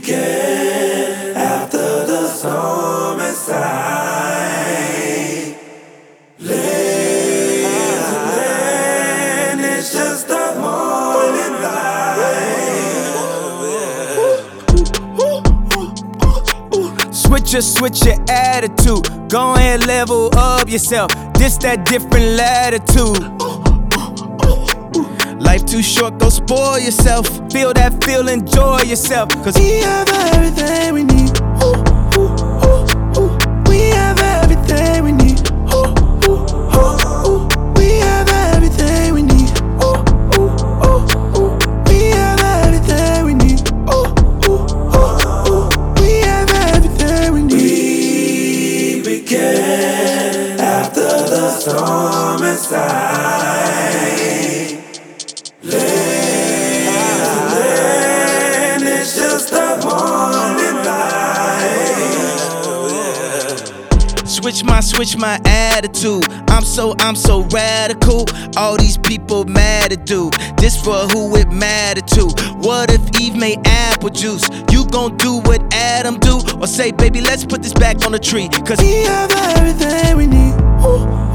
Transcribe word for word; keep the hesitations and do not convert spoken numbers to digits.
began after the storm inside. Land, it's just a morning light. Switch your, switch your attitude. Go ahead, level up yourself. This that different latitude. Life too short, go spoil yourself. Feel that feel, enjoy yourself. Cause we have everything we need. Ooh, ooh, ooh, ooh. We have everything we need. Ooh, ooh, ooh, ooh. We have everything we need. Ooh, ooh, ooh, ooh. We have everything we need. Ooh, ooh, ooh, ooh. We have everything we need. We began after the storm inside. Land, it's just a morning light. Switch my, switch my attitude. I'm so, I'm so radical. All these people mad at dude. This for who it matter to. What if Eve made apple juice? You gon' do what Adam do? Or say, baby, let's put this back on the tree. Cause we have everything we need. Ooh.